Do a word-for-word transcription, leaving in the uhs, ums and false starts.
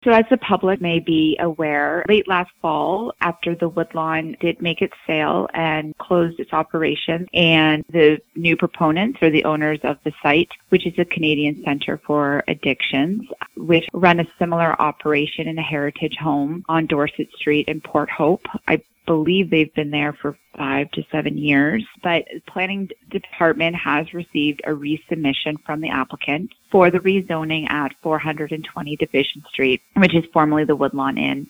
So as the public may be aware, late last fall, after the Woodlawn did make its sale and closed its operations, and the new proponents or the owners of the site, which is a Canadian Centre for Addictions, which run a similar operation in a heritage home on Dorset Street in Port Hope. I believe they've been there for five to seven years, but the planning department has received a resubmission from the applicant for the rezoning at four hundred twenty Division Street, which is formerly the Woodlawn Inn.